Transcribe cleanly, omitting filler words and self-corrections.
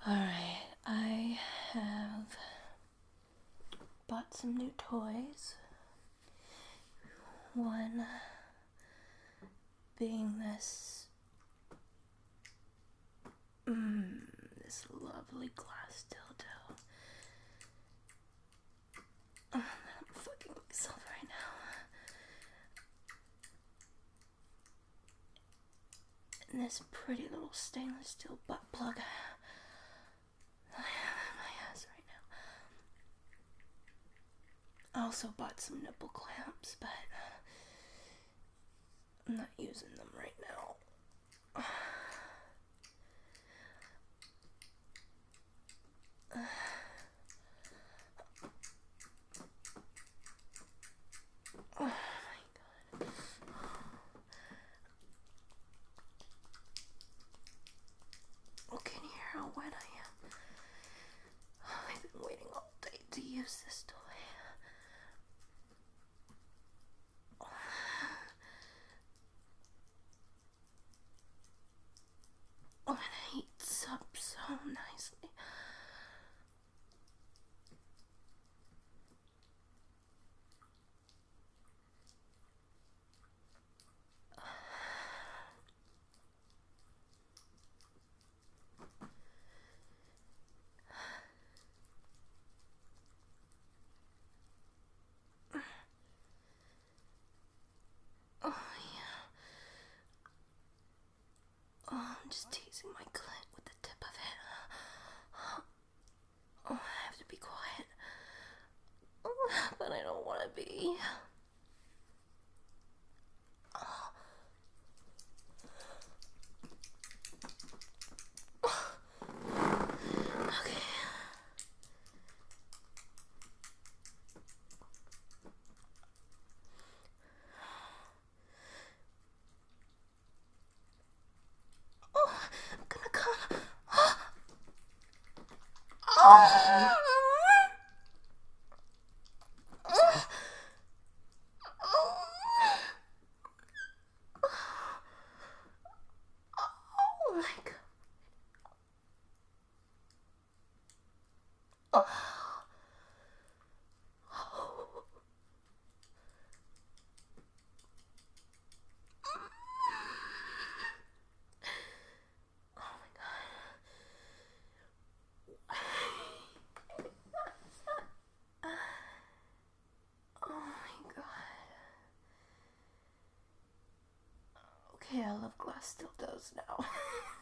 Alright, I have bought some new toys. One being this this lovely glass dildo. I'm fucking myself right now. And this pretty little stainless steel butt plug I have in my ass right now. I also bought some nipple clamps, but I'm not using them right now. Oh my god. Oh, can you hear how wet I am? I've been waiting all day to use this toy. Oh, it heats up so nicely. Oh, yeah. Oh, I'm just teasing my clit with the tip of it. Oh, I have to be quiet. But I don't want to be. Okay. Oh, I'm gonna come. Oh. Oh my god. Oh. Oh my god. Oh my god. Okay, I love glass dildos now.